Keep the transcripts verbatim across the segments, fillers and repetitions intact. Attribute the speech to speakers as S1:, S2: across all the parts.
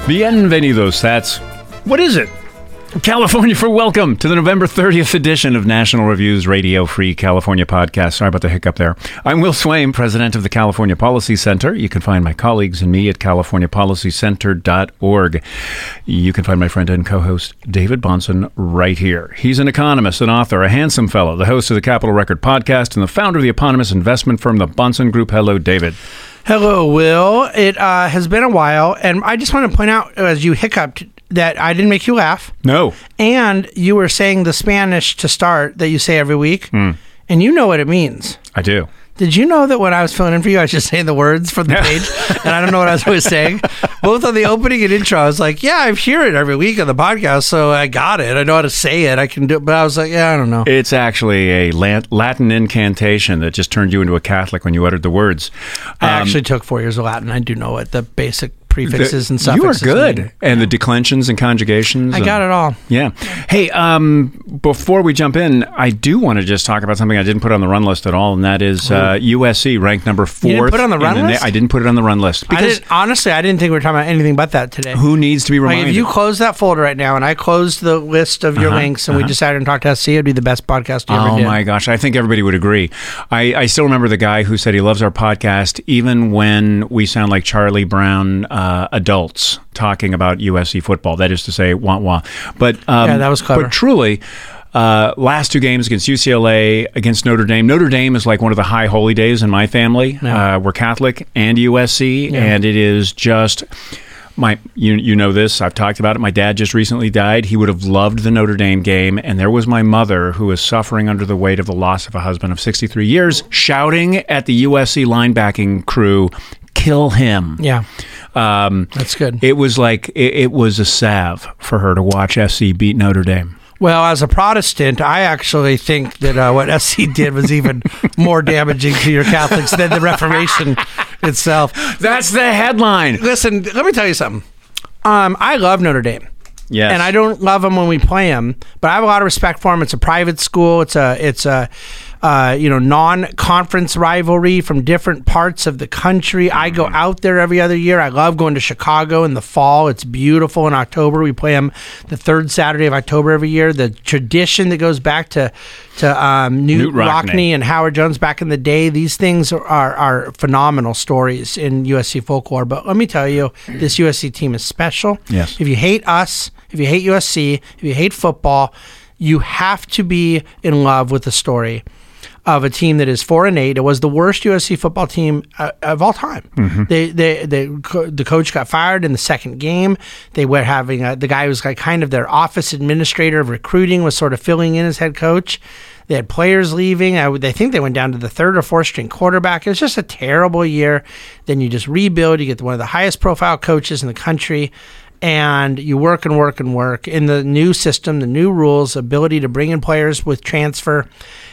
S1: Bienvenidos, that's... What is it? California for welcome to the November thirtieth edition of National Review's Radio Free California podcast. Sorry about the hiccup there. I'm Will Swaim, president of the California Policy Center. You can find my colleagues and me at california policy center dot org. You can find my friend and co-host David Bahnsen right here. He's an economist, an author, a handsome fellow, the host of the Capital Record podcast, and the founder of the eponymous investment firm, the Bahnsen Group. Hello, David.
S2: Hello, Will. It uh, has been a while, and I just want to point out, as you hiccuped, that I didn't make you laugh.
S1: No.
S2: And you were saying the Spanish to start that you say every week, mm. and you know what it means.
S1: I do.
S2: Did you know that when I was filling in for you, I was just saying the words from the page, and I don't know what I was always saying? Both on the opening and intro, I was like, yeah, I hear it every week on the podcast, so I got it. I know how to say it. I can do it. But I was like, yeah, I don't know.
S1: It's actually a Latin incantation that just turned you into a Catholic when you uttered the words.
S2: I um, actually took four years of Latin. I do know what the basic prefixes
S1: the,
S2: and suffixes.
S1: You are good.
S2: Mean.
S1: And the declensions and conjugations.
S2: I
S1: and,
S2: got it all.
S1: Yeah. Hey, um, before we jump in, I do want to just talk about something I didn't put on the run list at all, and that is uh, U S C ranked number fourth.
S2: You didn't put it on the run list?
S1: The, I didn't put it on the run list.
S2: Because I didn't, honestly, I didn't think we were talking about anything but that today.
S1: Who needs to be reminded?
S2: Like if you close that folder right now and I close the list of your
S1: uh-huh,
S2: links and
S1: uh-huh.
S2: we decided to talk to S C, it'd be the best podcast you
S1: oh
S2: ever did.
S1: Oh my gosh, I think everybody would agree. I, I still remember the guy who said he loves our podcast even when we sound like Charlie Brown uh, adults talking about U S C football. That is to say, wah wah. But um,
S2: yeah, that was clever.
S1: But truly, uh, last two games against U C L A, against Notre Dame. Notre Dame is like one of the high holy days in my family.
S2: Yeah.
S1: Uh, we're Catholic and U S C,
S2: yeah.
S1: and it is just. My, you you know this, I've talked about it. My dad just recently died. He would have loved the Notre Dame game. And there was my mother, who is suffering under the weight of the loss of a husband of sixty-three years, shouting at the U S C linebacking crew, kill him.
S2: Yeah.
S1: Um,
S2: That's good.
S1: It was like, it, it was a salve for her to watch S C beat Notre Dame.
S2: Well, as a Protestant, I actually think that uh, what S C did was even more damaging to your Catholics than the Reformation itself.
S1: That's the headline.
S2: Listen, let me tell you something. Um, I love Notre Dame.
S1: Yes.
S2: And I don't love them when we play them, but I have a lot of respect for them. It's a private school. It's a it's a uh, you know non-conference rivalry from different parts of the country. I go out there every other year. I love going to Chicago in the fall. It's beautiful in October. We play them the third Saturday of October every year. The tradition that goes back to to um, Newt,
S1: Newt Rockne.
S2: Rockne and Howard Jones back in the day. These things are, are, are phenomenal stories in U S C folklore. But let me tell you, this U S C team is special.
S1: Yes.
S2: If you hate us, if you hate U S C, if you hate football, you have to be in love with the story of a team that is four and eight. It was the worst U S C football team uh, of all time. Mm-hmm. They, they, they, the coach got fired in the second game. They were having a, the guy who was like kind of their office administrator of recruiting was sort of filling in as head coach. They had players leaving. I, they think they went down to the third or fourth string quarterback. It was just a terrible year. Then you just rebuild. You get one of the highest profile coaches in the country. And you work and work and work in the new system, the new rules, ability to bring in players with transfer.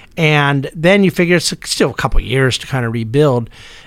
S2: And then you figure it's still a couple years to kind of rebuild.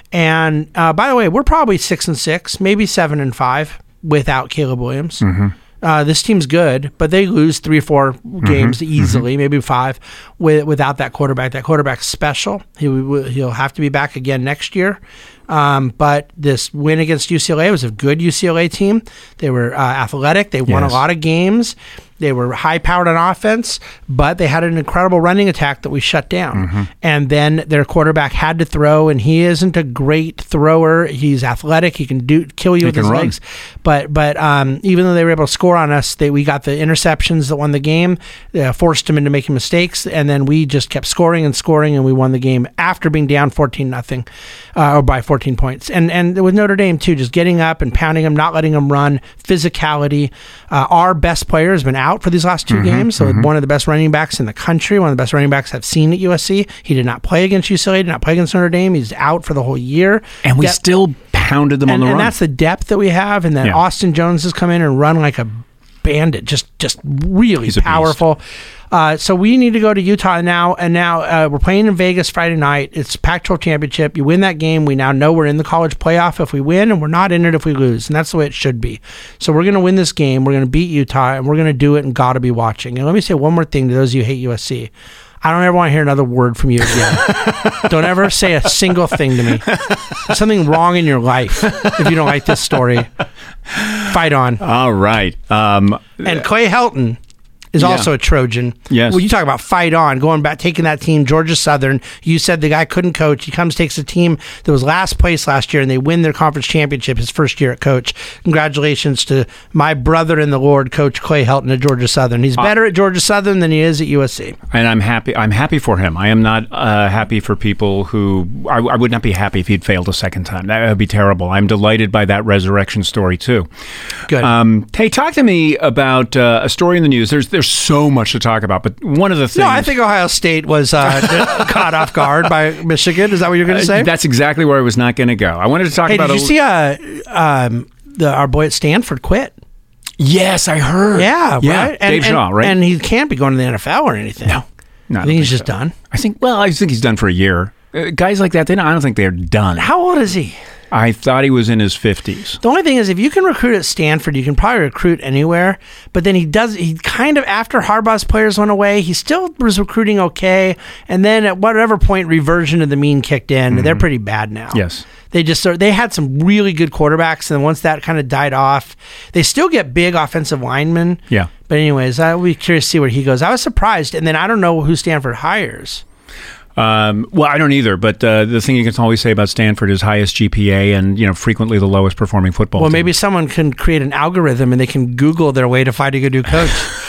S2: And uh, by the way, we're probably six and six, maybe seven and five without Caleb Williams. Mm-hmm. Uh, this team's good, but they lose three or four games mm-hmm. easily, mm-hmm. maybe five, with, without that quarterback. That quarterback's special. He, he'll have to be back again next year. Um, but this win against U C L A was a good U C L A team. They were uh, athletic. They won yes. a lot of games. They were high-powered on offense, but they had an incredible running attack that we shut down. Mm-hmm. And then their quarterback had to throw, and he isn't a great thrower. He's athletic. He can do kill you
S1: he
S2: with his
S1: run.
S2: legs. But but um, even though they were able to score on us, they we got the interceptions that won the game, uh, forced them into making mistakes, and then we just kept scoring and scoring, and we won the game after being down fourteen nothing, uh, or by fourteen points. And and with Notre Dame too, just getting up and pounding them, not letting them run, physicality. Uh, our best player has been out for these last two mm-hmm, games, so mm-hmm. one of the best running backs in the country, one of the best running backs I've seen at U S C. He did not play against U C L A, did not play against Notre Dame. He's out for the whole year.
S1: And we
S2: Dep-
S1: still pounded them
S2: and,
S1: on the
S2: and
S1: run.
S2: And that's the depth that we have, and then
S1: yeah.
S2: Austin Jones has come in and run like a bandit, just just really
S1: He's a
S2: powerful. Uh, so we need to go to Utah now, and now uh, we're playing in Vegas Friday night. It's Pac twelve championship. You win that game, we now know we're in the college playoff if we win, and we're not in it if we lose, and that's the way it should be. So we're going to win this game. We're going to beat Utah, and we're going to do it, and got to be watching. And let me say one more thing to those of you who hate U S C. I don't ever want to hear another word from you again. Don't ever say a single thing to me. There's something wrong in your life if you don't like this story. Fight on.
S1: All right. Um,
S2: and Clay Helton is
S1: yeah.
S2: also a Trojan.
S1: Yes.
S2: Well, you talk about fight on, going back, taking that team, Georgia Southern. You said the guy couldn't coach. He comes, takes a team that was last place last year, and they win their conference championship his first year at coach. Congratulations to my brother in the Lord, Coach Clay Helton at Georgia Southern. He's better at Georgia Southern than he is at U S C.
S1: And I'm happy. I'm happy for him. I am not uh, happy for people who. I, I would not be happy if he'd failed a second time. That would be terrible. I'm delighted by that resurrection story too.
S2: Good.
S1: Um, hey, talk to me about uh, a story in the news. There's there's so much to talk about, but one of the things.
S2: No, I think Ohio State was uh, caught off guard by Michigan. Is that what you're going to say?
S1: Uh, that's exactly where I was not going to go. I wanted to talk
S2: hey,
S1: about.
S2: Did you see uh, um, the, our boy at Stanford quit?
S1: Yes, I heard.
S2: Yeah,
S1: yeah.
S2: right. And,
S1: Dave Shaw,
S2: and,
S1: right?
S2: And he can't be going to the N F L or anything.
S1: No, no.
S2: I think he's just so. done.
S1: I think. Well, I think he's done for a year. Uh, guys like that, they don't, I don't think they're done.
S2: How old is he?
S1: I thought he was in his fifties.
S2: The only thing is, if you can recruit at Stanford, you can probably recruit anywhere. But then he does, he kind of, after Harbaugh's players went away, he still was recruiting okay. And then at whatever point, reversion to the mean kicked in. Mm-hmm. They're pretty bad now.
S1: Yes.
S2: They just, they had some really good quarterbacks. And once that kind of died off, they still get big offensive linemen.
S1: Yeah.
S2: But anyways, I'll be curious to see where he goes. I was surprised. And then I don't know who Stanford hires.
S1: Um, well, I don't either, but uh, the thing you can always say about Stanford is highest G P A and, you know, frequently the lowest performing football
S2: well,
S1: team.
S2: Maybe someone can create an algorithm and they can Google their way to find a good new coach.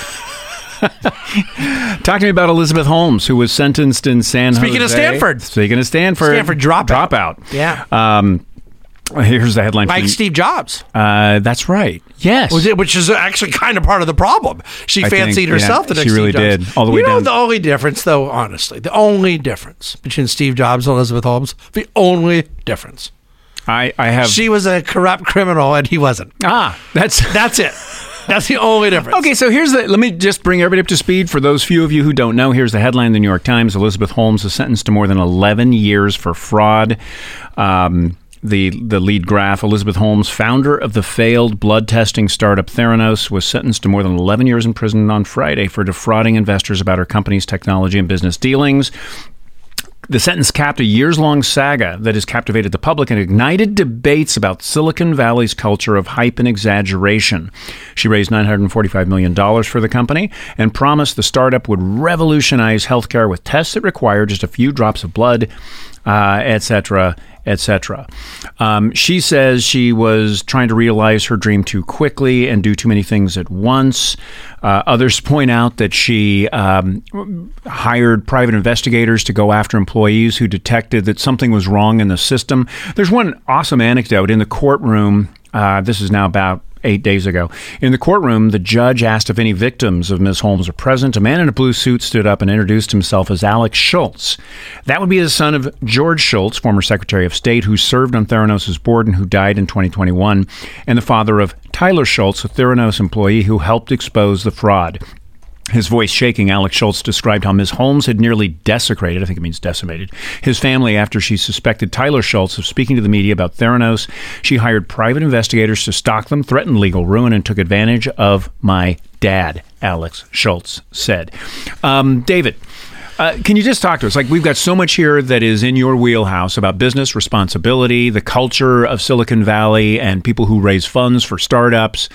S1: Talk to me about Elizabeth Holmes, who was sentenced in San
S2: Speaking
S1: Jose.
S2: of Stanford.
S1: Speaking of Stanford.
S2: Stanford dropout.
S1: Dropout.
S2: Yeah.
S1: Um, here's the headline.
S2: Like
S1: from,
S2: Steve Jobs.
S1: Uh, that's right. Yes.
S2: Which is actually kind of part of the problem. She
S1: I
S2: fancied
S1: think,
S2: herself
S1: yeah,
S2: the next
S1: she really
S2: Steve Jobs.
S1: did. All the way
S2: you know
S1: down.
S2: the only difference, though, honestly, the only difference between Steve Jobs and Elizabeth Holmes, the only difference.
S1: I, I have.
S2: She was a corrupt criminal and he wasn't.
S1: Ah, that's
S2: That's it. That's the only difference.
S1: Okay, so here's the. Let me just bring everybody up to speed. For those few of you who don't know, here's the headline in the New York Times: Elizabeth Holmes is sentenced to more than eleven years for fraud. Um, the the lead graph: Elizabeth Holmes, founder of the failed blood testing startup Theranos, was sentenced to more than eleven years in prison on Friday for defrauding investors about her company's technology and business dealings. The sentence capped a years-long saga that has captivated the public and ignited debates about Silicon Valley's culture of hype and exaggeration. She raised nine hundred forty-five million dollars for the company and promised the startup would revolutionize healthcare with tests that require just a few drops of blood, uh, et cetera, et cetera. Um, she says she was trying to realize her dream too quickly and do too many things at once. Uh, others point out that she um, hired private investigators to go after employees who detected that something was wrong in the system. There's one awesome anecdote in the courtroom. Uh, this is now about eight days ago. In the courtroom, the judge asked if any victims of Miz Holmes are present. A man in a blue suit stood up and introduced himself as Alex Schultz. That would be the son of George Shultz, former Secretary of State, who served on Theranos' board and who died in twenty twenty-one, and the father of Tyler Schultz, a Theranos employee who helped expose the fraud. His voice shaking, Alex Schultz described how Miz Holmes had nearly desecrated, I think it means decimated, his family after she suspected Tyler Schultz of speaking to the media about Theranos. She hired private investigators to stalk them, threatened legal ruin, and took advantage of my dad, Alex Schultz said. Um, David, uh, can you just talk to us? Like, we've got so much here that is in your wheelhouse about business responsibility, the culture of Silicon Valley, and people who raise funds for startups.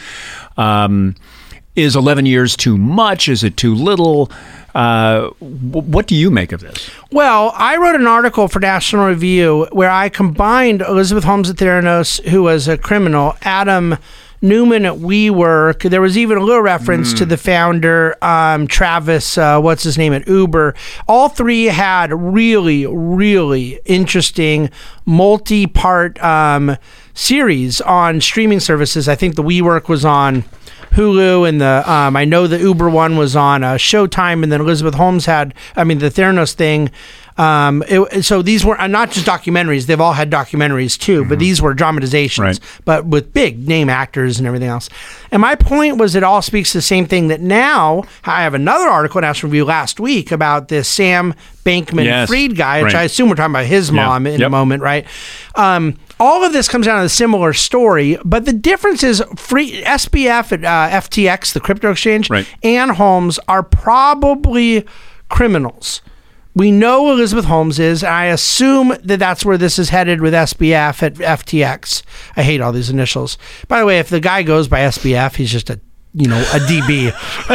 S1: Um Is eleven years too much? Is it too little? Uh, w- what do you make of this?
S2: Well, I wrote an article for National Review where I combined Elizabeth Holmes at Theranos, who was a criminal, Adam Newman at WeWork. There was even a little reference mm. to the founder, um, Travis, uh, what's his name, at Uber. All three had really, really interesting multi-part um, series on streaming services. I think the WeWork was on Hulu, and the um, I know the Uber one was on uh, Showtime, and then Elizabeth Holmes had, I mean, the Theranos thing. Um, it, so these were uh, not just documentaries; they've all had documentaries too, mm-hmm. but these were dramatizations, right. but with big name actors and everything else. And my point was, it all speaks to the same thing. That now I have another article in National Review last week about this Sam Bankman-Fried yes. guy, which right. I assume we're talking about his mom yeah. in yep. a moment, right? Um, all of this comes down to a similar story, but the difference is free S B F at uh, F T X, the crypto exchange,
S1: right.
S2: and Holmes are probably criminals. We know who Elizabeth Holmes is. I assume that that's where this is headed with S B F at F T X. I hate all these initials. By the way, if the guy goes by S B F, he's just a, you know, a D B,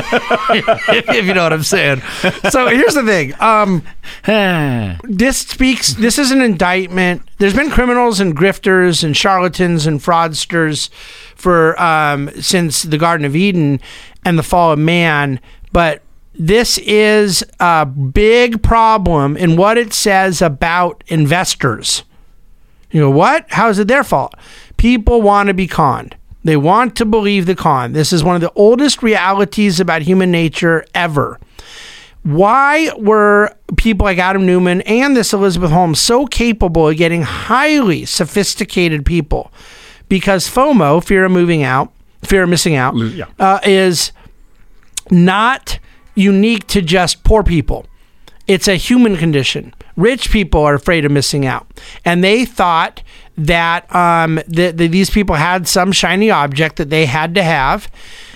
S2: if you know what I'm saying. So here's the thing. Um, this speaks, this is an indictment. There's been criminals and grifters and charlatans and fraudsters for um, since the Garden of Eden and the fall of man, but this is a big problem in what it says about investors. You know, what? How is it their fault? People want to be conned. They want to believe the con. This is one of the oldest realities about human nature ever. Why were people like Adam Newman and this Elizabeth Holmes so capable of getting highly sophisticated people? Because FOMO, fear of moving out, fear of missing out,
S1: yeah.
S2: uh, is not unique to just poor people. It's a human condition. Rich people are afraid of missing out. And they thought that, um, that, that these people had some shiny object that they had to have,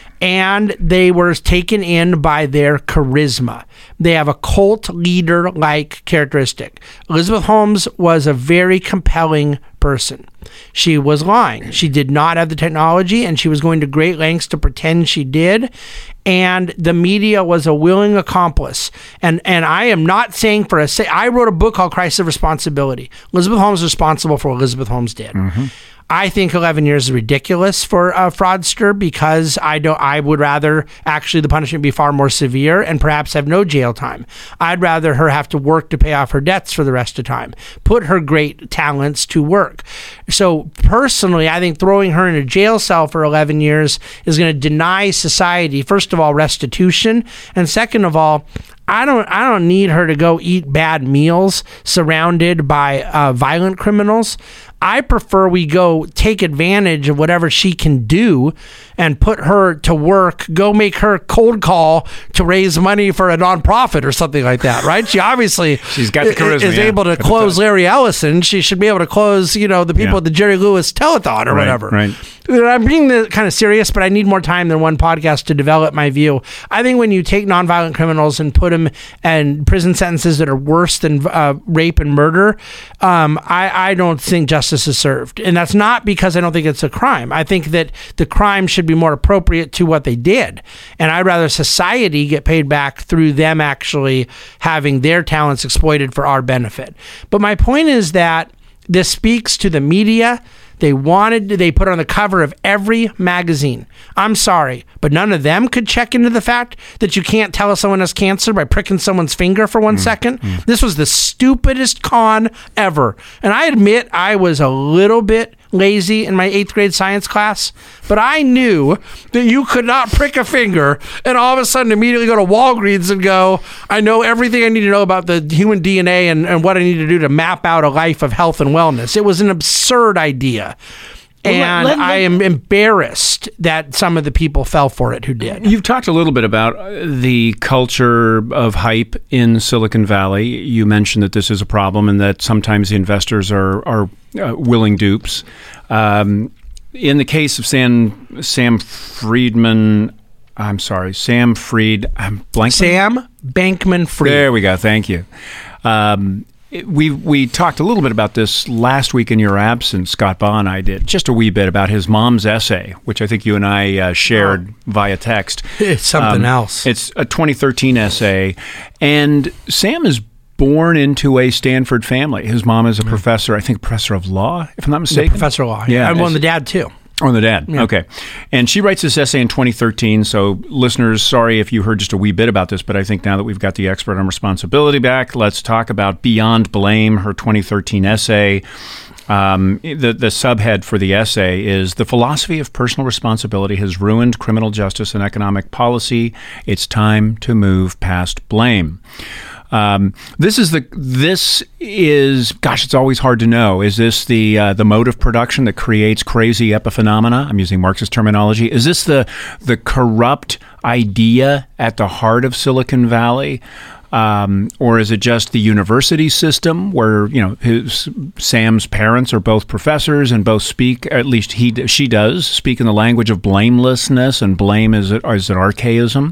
S2: and they were taken in by their charisma. They have a cult leader-like characteristic. Elizabeth Holmes was a very compelling person. She was lying. She did not have the technology, and she was going to great lengths to pretend she did. And the media was a willing accomplice. And and I am not saying for a say. I wrote a book called Crisis of Responsibility. Elizabeth Holmes is responsible for what Elizabeth Holmes did. Mm-hmm. I think eleven years is ridiculous for a fraudster because I don't. I would rather actually the punishment be far more severe and perhaps have no jail time. I'd rather her have to work to pay off her debts for the rest of the time. Put her great talents to work. So personally, I think throwing her in a jail cell for eleven years is going to deny society, first of all, restitution, and second of all, I don't I don't need her to go eat bad meals surrounded by uh, violent criminals. I prefer we go take advantage of whatever she can do and put her to work, go make her cold call to raise money for a nonprofit or something like that, right? She obviously
S1: She's got the charisma,
S2: is
S1: yeah.
S2: able to
S1: Got
S2: close Larry Ellison. She should be able to close, you know, the people
S1: Yeah.
S2: at the Jerry Lewis telethon or
S1: Right,
S2: whatever.
S1: right.
S2: I'm being the, kind of serious, but I need more time than one podcast to develop my view. I think when you take nonviolent criminals and put them in prison sentences that are worse than uh, rape and murder, um, I, I don't think justice is served. And that's not because I don't think it's a crime. I think that the crime should be more appropriate to what they did. And I'd rather society get paid back through them actually having their talents exploited for our benefit. But my point is that this speaks to the media. They wanted, they put on the cover of every magazine. I'm sorry, but none of them could check into the fact that you can't tell if someone has cancer by pricking someone's finger for one mm, second. Mm. This was the stupidest con ever. And I admit I was a little bit lazy in my eighth grade science class, but I knew that you could not prick a finger and all of a sudden immediately go to Walgreens and go, I know everything I need to know about the human D N A and, and what I need to do to map out a life of health and wellness. It was an absurd idea. And
S1: let, let,
S2: I am embarrassed that some of the people fell for it who did.
S1: You've talked a little bit about the culture of hype in Silicon Valley. You mentioned that this is a problem and that sometimes the investors are, are uh, willing dupes. Um, in the case of Sam, Sam Friedman, I'm sorry, Sam Fried, I'm blanking.
S2: Sam Bankman-Fried.
S1: There we go. Thank you. Um, We we talked a little bit about this last week in your absence. Scott Baugh and I did just a wee bit about his mom's essay, which I think you and I uh, shared oh. via text.
S2: It's something
S1: um,
S2: else.
S1: It's a twenty thirteen essay, and Sam is born into a Stanford family. His mom is a mm-hmm. professor, I think, professor of law, if I'm not mistaken.
S2: The professor of law.
S1: Yeah,
S2: and one of the dad too.
S1: Oh, the dad.
S2: Yeah.
S1: Okay. And she writes this essay in twenty thirteen. So listeners, sorry if you heard just a wee bit about this, but I think now that we've got the expert on responsibility back, let's talk about Beyond Blame, her twenty thirteen essay. Um, the, the subhead for the essay is The Philosophy of Personal Responsibility Has Ruined Criminal Justice and Economic Policy. It's time to move past blame. Um, this is the this is gosh, it's always hard to know. Is this the uh, the mode of production that creates crazy epiphenomena? I'm using Marxist terminology. Is this the the corrupt idea at the heart of Silicon Valley? Um, or is it just the university system where, you know, his, Sam's parents are both professors and both speak, at least he she does, speak in the language of blamelessness, and blame is, is an archaism.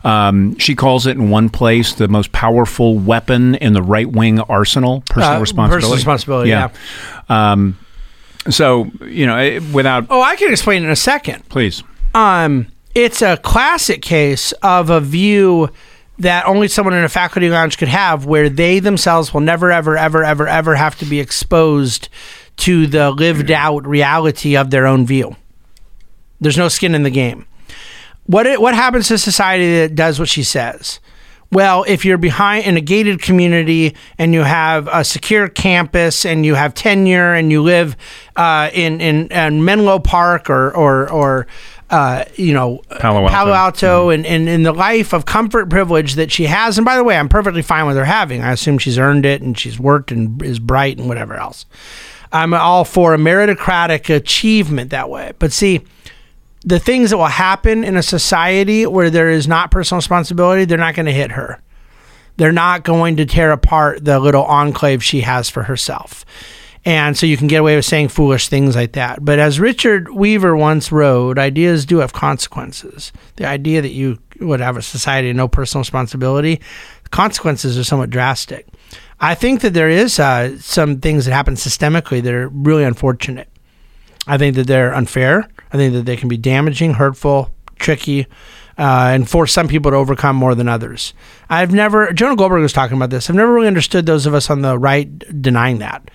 S1: Um, she calls it in one place the most powerful weapon in the right-wing arsenal, personal
S2: uh,
S1: responsibility.
S2: Personal responsibility, yeah.
S1: yeah. Um, so, you know, without...
S2: Oh, I can explain in a second.
S1: Please.
S2: Um, it's a classic case of a view that only someone in a faculty lounge could have, where they themselves will never, ever, ever, ever, ever have to be exposed to the lived out reality of their own view. There's no skin in the game. What it, what happens to society that does what she says? Well, if you're behind in a gated community and you have a secure campus and you have tenure and you live uh, in, in in Menlo Park or or or uh, you know
S1: Palo Alto,
S2: Palo Alto
S1: mm-hmm.
S2: and, and in the life of comfort and privilege that she has, and by the way, I'm perfectly fine with her having. I assume she's earned it and she's worked and is bright and whatever else. I'm all for a meritocratic achievement that way, but see, the things that will happen in a society where there is not personal responsibility, they're not going to hit her. They're not going to tear apart the little enclave she has for herself. And so you can get away with saying foolish things like that. But as Richard Weaver once wrote, ideas do have consequences. The idea that you would have a society of no personal responsibility, the consequences are somewhat drastic. I think that there is uh, some things that happen systemically that are really unfortunate. I think that they're unfair. I think that they can be damaging, hurtful, tricky, uh, and force some people to overcome more than others. I've never, Jonah Goldberg was talking about this, I've never really understood those of us on the right denying that.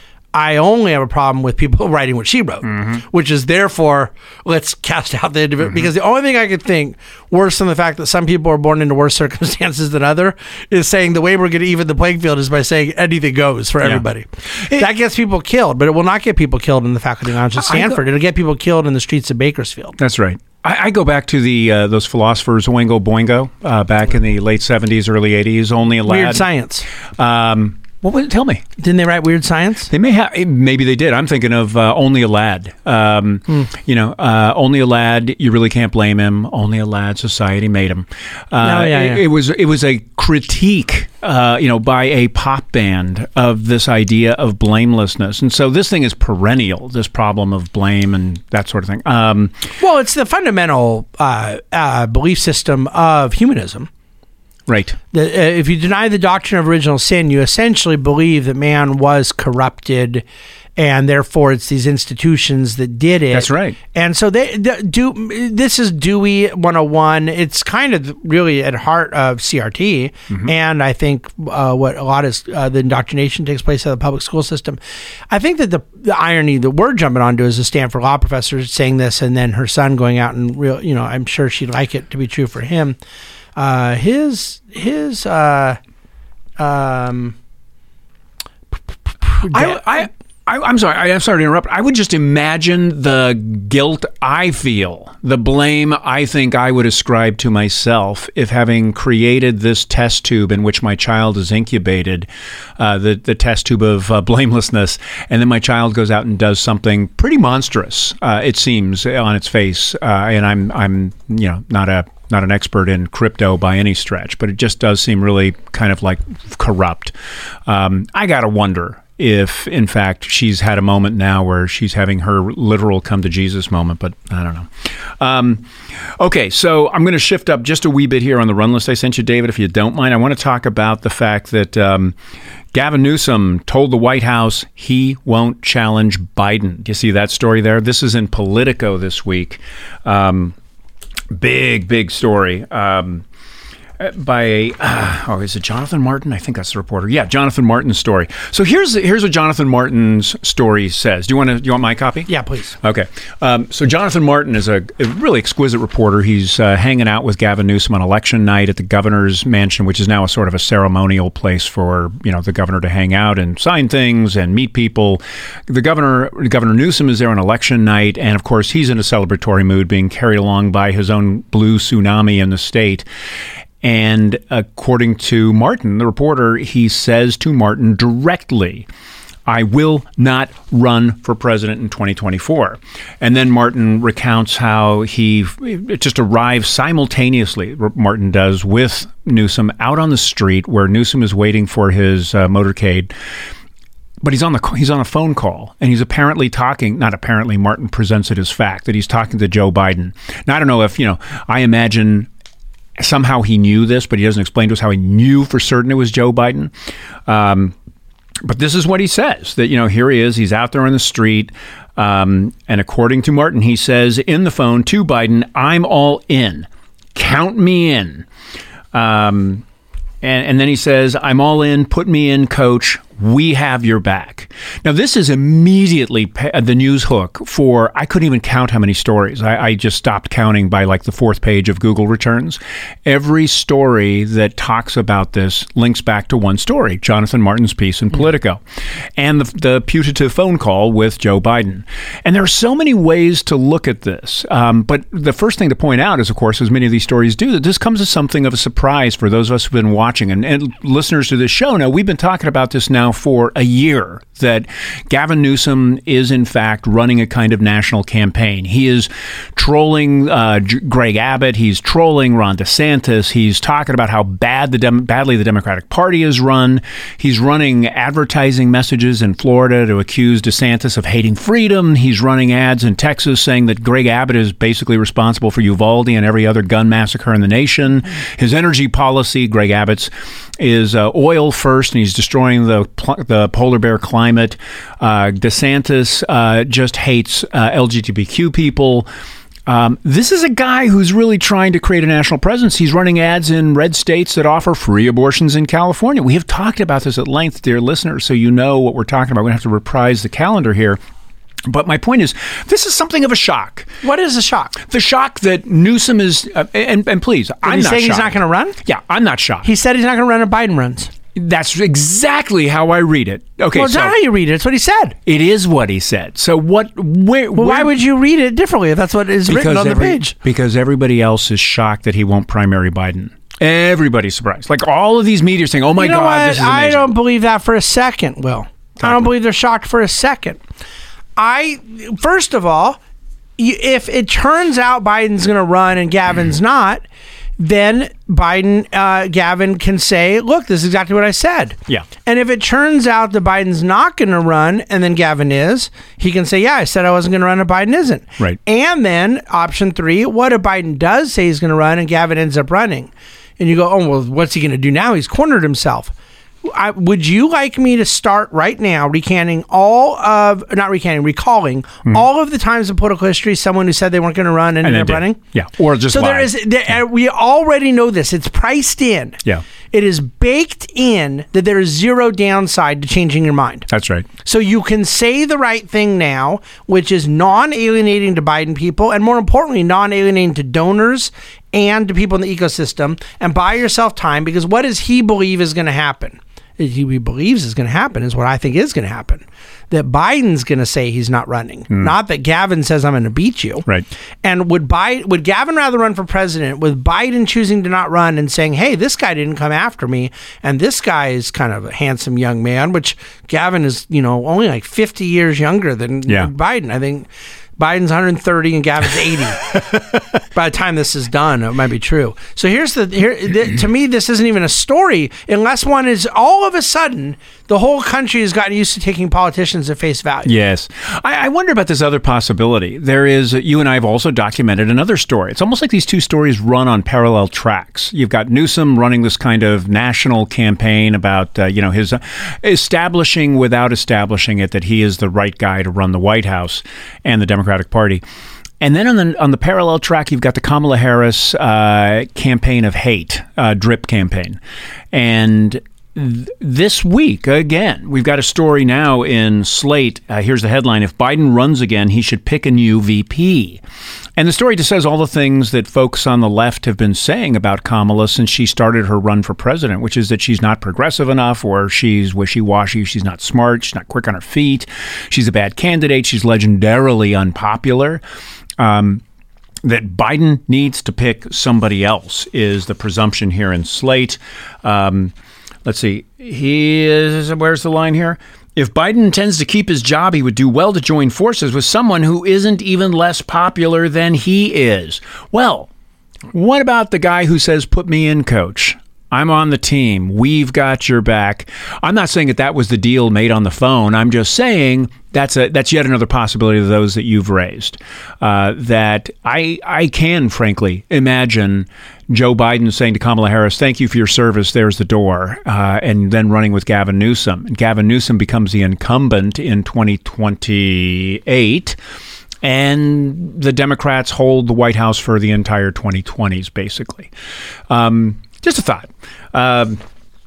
S2: I only have a problem with people writing what she wrote, mm-hmm. which is therefore, let's cast out the individual. Mm-hmm. Because the only thing I could think worse than the fact that some people are born into worse circumstances than other is saying the way we're going to even the playing field is by saying anything goes for yeah. everybody. It, that gets people killed, but it will not get people killed in the faculty lounge at Stanford. Go, It'll get people killed in the streets of Bakersfield.
S1: That's right. I, I go back to the uh, those philosophers, Oingo Boingo, uh, back in the late seventies, early eighties. Only a lad.
S2: Weird Science.
S1: Um, What would it tell me?
S2: Didn't they write Weird Science?
S1: They may have. Maybe they did. I'm thinking of uh, Only a Lad. Um, hmm. You know, uh, Only a Lad. You really can't blame him. Only a lad. Society made him. Uh,
S2: oh, yeah, yeah.
S1: It, it was. It was a critique. Uh, you know, by a pop band of this idea of blamelessness, and so this thing is perennial. This problem of blame and that sort of thing. Um,
S2: well, it's the fundamental uh, uh, belief system of humanism.
S1: Right.
S2: The, uh, if you deny the doctrine of original sin, you essentially believe that man was corrupted, and therefore it's these institutions that did it.
S1: That's right.
S2: And so they, they do. This is Dewey one oh one. It's kind of really at heart of C R T, mm-hmm. and I think uh, what a lot of uh, the indoctrination takes place in the public school system. I think that the, the irony that we're jumping onto is a Stanford law professor saying this, and then her son going out and real. You know, I'm sure she'd like it to be true for him. Uh, his his uh, um,
S1: I, I, I I'm sorry I, I'm sorry to interrupt. I would just imagine the guilt I feel, the blame I think I would ascribe to myself if, having created this test tube in which my child is incubated, uh, the the test tube of uh, blamelessness, and then my child goes out and does something pretty monstrous. Uh, it seems on its face, uh, and I'm I'm you know not a Not an expert in crypto by any stretch, but it just does seem really kind of like corrupt. Um, I got to wonder if, in fact, she's had a moment now where she's having her literal come to Jesus moment, but I don't know. Um, okay, so I'm going to shift up just a wee bit here on the run list I sent you, David, if you don't mind. I want to talk about the fact that um, Gavin Newsom told the White House he won't challenge Biden. Do you see that story there? This is in Politico this week. Um Big, big story um, by, uh, oh, is it Jonathan Martin? I think that's the reporter. Yeah, Jonathan Martin's story. So here's here's what Jonathan Martin's story says. Do you want to? Do you want my copy?
S2: Yeah, please.
S1: Okay. Um, so Jonathan Martin is a, a really exquisite reporter. He's uh, hanging out with Gavin Newsom on election night at the governor's mansion, which is now a sort of a ceremonial place for, you know, the governor to hang out and sign things and meet people. The governor, Governor Newsom, is there on election night, and of course he's in a celebratory mood, being carried along by his own blue tsunami in the state. And according to Martin, the reporter, he says to Martin directly, I will not run for president in twenty twenty-four. And then Martin recounts how he it just arrives simultaneously, Martin does, with Newsom out on the street where Newsom is waiting for his uh, motorcade. But he's on the he's on a phone call, and he's apparently talking, not apparently, Martin presents it as fact, that he's talking to Joe Biden. Now, I don't know if, you know, I imagine somehow he knew this, but he doesn't explain to us how he knew for certain it was Joe Biden. Um, but this is what he says, that, you know, here he is, he's out there on the street. Um, and according to Martin, he says in the phone to Biden, I'm all in. Count me in. Um, and, and then he says, I'm all in. Put me in, coach. We have your back. Now, this is immediately the news hook for, I couldn't even count how many stories. I, I just stopped counting by like the fourth page of Google returns. Every story that talks about this links back to one story, Jonathan Martin's piece in Politico, and the, the putative phone call with Joe Biden. And there are so many ways to look at this. Um, but the first thing to point out is, of course, as many of these stories do, that this comes as something of a surprise for those of us who've been watching. And, and listeners to this show know we've been talking about this now for a year, that Gavin Newsom is in fact running a kind of national campaign. He is trolling uh, G- Greg Abbott. He's trolling Ron DeSantis. He's talking about how bad the Dem- badly the Democratic Party is run. He's running advertising messages in Florida to accuse DeSantis of hating freedom. He's running ads in Texas saying that Greg Abbott is basically responsible for Uvalde and every other gun massacre in the nation. His energy policy, Greg Abbott's, is uh, oil first, and he's destroying the pl- the polar bear climate. Uh, DeSantis uh, just hates uh, L G B T Q people. Um, this is a guy who's really trying to create a national presence. He's running ads in red states that offer free abortions in California. We have talked about this at length, dear listeners, so you know what we're talking about. We're going to have to reprise the calendar here. But my point is, this is something of a shock.
S2: What is a shock?
S1: The shock that Newsom is, uh, and, and please,
S2: Did
S1: I'm
S2: he
S1: not
S2: say
S1: shocked.
S2: he's not going to run?
S1: Yeah, I'm not shocked.
S2: He said he's not going to run if Biden runs.
S1: That's exactly how I read it. Okay,
S2: well, it's
S1: so
S2: not how you read it. It's what he said.
S1: It is what he said. So what? Where?
S2: Well,
S1: where,
S2: why would you read it differently if that's what is written on
S1: every,
S2: the page?
S1: Because everybody else is shocked that he won't primary Biden. Everybody's surprised. Like all of these media are saying, "Oh my
S2: you know
S1: God,
S2: what?
S1: this is amazing."
S2: I don't believe that for a second, Will. I don't believe they're shocked for a second. I first of all, if it turns out Biden's going to run and Gavin's not, then Biden, uh, Gavin can say, look, this is exactly what I said.
S1: Yeah.
S2: And if it turns out that Biden's not going to run and then Gavin is, he can say, yeah, I said I wasn't going to run and Biden isn't.
S1: Right.
S2: And then option three, what if Biden does say he's going to run and Gavin ends up running? And you go, oh, well, what's he going to do now? He's cornered himself. I, would you like me to start right now recanting all of, not recanting, recalling mm. all of the times in political history someone who said they weren't going to run and ended up running?
S1: Yeah, or just
S2: so
S1: lied.
S2: there is. There, yeah. We already know this. It's priced in.
S1: Yeah,
S2: it is baked in that there is zero downside to changing your mind.
S1: That's right.
S2: So you can say the right thing now, which is non-alienating to Biden people, and more importantly, non-alienating to donors and to people in the ecosystem, and buy yourself time, because what does he believe is going to happen? He believes is going to happen is what I think is going to happen. That Biden's going to say he's not running, mm. not that Gavin says I'm going to beat you.
S1: Right.
S2: And would Biden, would Gavin rather run for president with Biden choosing to not run and saying, hey, this guy didn't come after me, and this guy is kind of a handsome young man, which Gavin is, you know, only like fifty years younger than
S1: yeah.
S2: Biden. I think Biden's one hundred thirty and Gavin's eighty. By the time this is done, it might be true. So here's the here. The, to me, this isn't even a story unless one is all of a sudden the whole country has gotten used to taking politicians at face value.
S1: Yes, I, I wonder about this other possibility. There is you and I have also documented another story. It's almost like these two stories run on parallel tracks. You've got Newsom running this kind of national campaign about uh, you know his uh, establishing without establishing it that he is the right guy to run the White House and the Democratic Party. And then on the on the parallel track, you've got the Kamala Harris uh, campaign of hate, uh, drip campaign. And th- this week, again, we've got a story now in Slate. Uh, here's the headline. If Biden runs again, he should pick a new V P. And the story just says all the things that folks on the left have been saying about Kamala since she started her run for president, which is that she's not progressive enough, or she's wishy-washy, she's not smart, she's not quick on her feet, she's a bad candidate, she's legendarily unpopular. Um, that Biden needs to pick somebody else is the presumption here in Slate. Um, let's see. He is, where's the line here? If Biden intends to keep his job, he would do well to join forces with someone who isn't even less popular than he is. Well, what about the guy who says, put me in, coach? I'm on the team. We've got your back. I'm not saying that that was the deal made on the phone. I'm just saying that's a that's yet another possibility of those that you've raised. Uh, that I I can, frankly, imagine Joe Biden saying to Kamala Harris, thank you for your service, there's the door, uh, and then running with Gavin Newsom. And Gavin Newsom becomes the incumbent in twenty twenty-eight. And the Democrats hold the White House for the entire twenty twenties, basically. Um, just a thought. Um,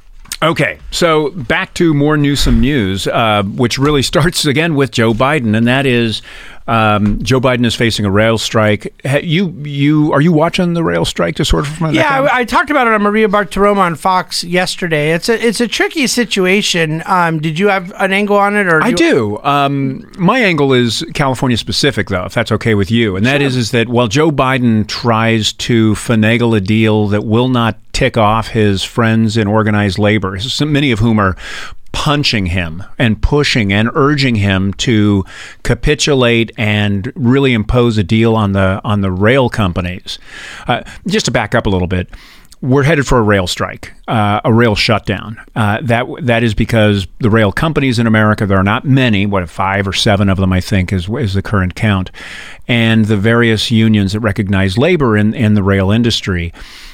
S1: okay, so back to more Newsom news, uh, which really starts again with Joe Biden, and that is um, Joe Biden is facing a rail strike. You, you, are you watching the rail strike? To sort of from
S2: yeah, I, I talked about it on Maria Bartiromo on Fox yesterday. It's a it's a tricky situation. Um, did you have an angle on it, or do
S1: I
S2: you-
S1: do. Um, my angle is California specific, though, if that's okay with you, and that
S2: Sure.
S1: is is that while Joe Biden tries to finagle a deal that will not tick off his friends in organized labor, many of whom are punching him and pushing and urging him to capitulate and really impose a deal on the on the rail companies. Uh, just to back up a little bit, we're headed for a rail strike, uh, a rail shutdown. Uh, that that is because the rail companies in America, there are not many, what, five or seven of them, I think, is is the current count, and the various unions that recognize labor in, in the rail industry.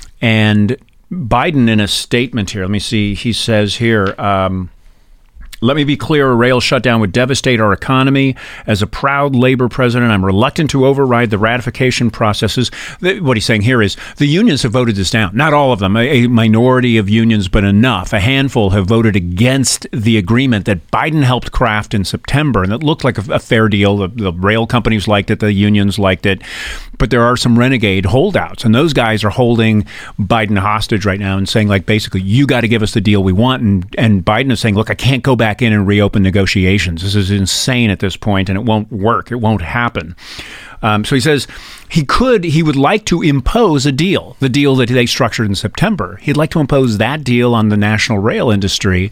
S1: And Biden, in a statement here, let me see, he says here, um, let me be clear, a rail shutdown would devastate our economy. As a proud labor president, I'm reluctant to override the ratification processes. What he's saying here is the unions have voted this down. Not all of them, a minority of unions, but enough. A handful have voted against the agreement that Biden helped craft in September, and it looked like a, a fair deal. The, the rail companies liked it, the unions liked it. But there are some renegade holdouts, and those guys are holding Biden hostage right now and saying, like, basically, you got to give us the deal we want. And, and Biden is saying, look, I can't go back in and reopen negotiations. This is insane at this point, and it won't work. It won't happen. Um, so he says he could, he would like to impose a deal, the deal that they structured in September. He'd like to impose that deal on the national rail industry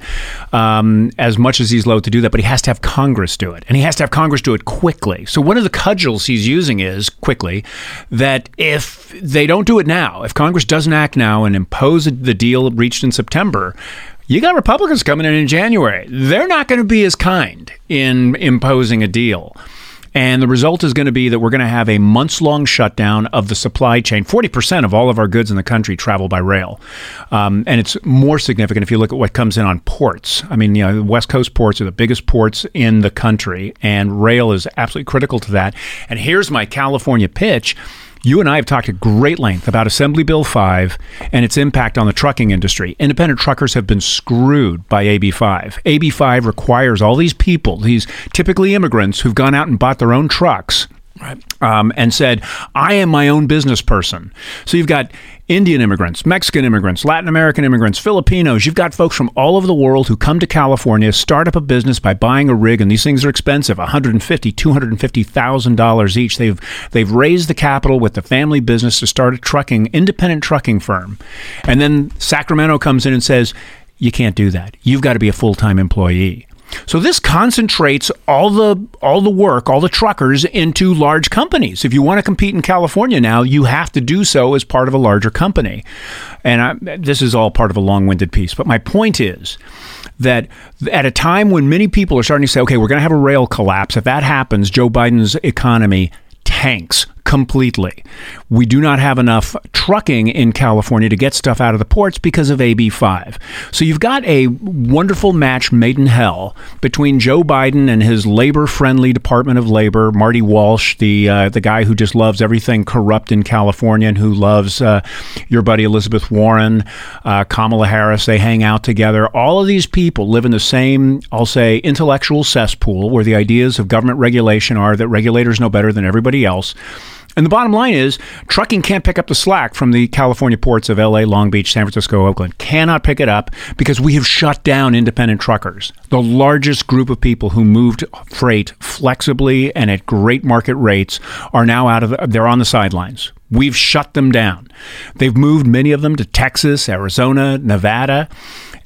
S1: um, as much as he's loath to do that, but he has to have Congress do it, and he has to have Congress do it quickly. So one of the cudgels he's using is, quickly, that if they don't do it now, if Congress doesn't act now and impose the deal reached in September, you got Republicans coming in in January. They're not going to be as kind in imposing a deal. And the result is going to be that we're going to have a months-long shutdown of the supply chain. forty percent of all of our goods in the country travel by rail. Um, and it's more significant if you look at what comes in on ports. I mean, you know, the West Coast ports are the biggest ports in the country, and rail is absolutely critical to that. And here's my California pitch. You and I have talked at great length about Assembly Bill five and its impact on the trucking industry. Independent truckers have been screwed by A B five. A B five requires all these people, these typically immigrants who've gone out and bought their own trucks, right, um, and said, I am my own business person. So you've got Indian immigrants, Mexican immigrants, Latin American immigrants, Filipinos. You've got folks from all over the world who come to California, start up a business by buying a rig, and these things are expensive, one hundred fifty thousand dollars, two hundred fifty thousand dollars each. They've they've raised the capital with the family business to start a trucking, independent trucking firm. And then Sacramento comes in and says, you can't do that. You've got to be a full-time employee. So this concentrates all the all the work, all the truckers into large companies. If you want to compete in California now, you have to do so as part of a larger company. And I, this is all part of a long-winded piece. But my point is that at a time when many people are starting to say, okay, we're going to have a rail collapse. If that happens, Joe Biden's economy tanks completely. We do not have enough trucking in California to get stuff out of the ports because of A B five. So you've got a wonderful match made in hell between Joe Biden and his labor-friendly Department of Labor, Marty Walsh, the uh, the guy who just loves everything corrupt in California and who loves uh, your buddy Elizabeth Warren, uh, Kamala Harris. They hang out together. All of these people live in the same, I'll say, intellectual cesspool where the ideas of government regulation are that regulators know better than everybody else. And the bottom line is trucking can't pick up the slack from the California ports of L A, Long Beach, San Francisco, Oakland. Cannot pick it up because we have shut down independent truckers, the largest group of people who moved freight flexibly and at great market rates are now out of the, they're on the sidelines. We've shut them down. They've moved many of them to Texas, Arizona, Nevada.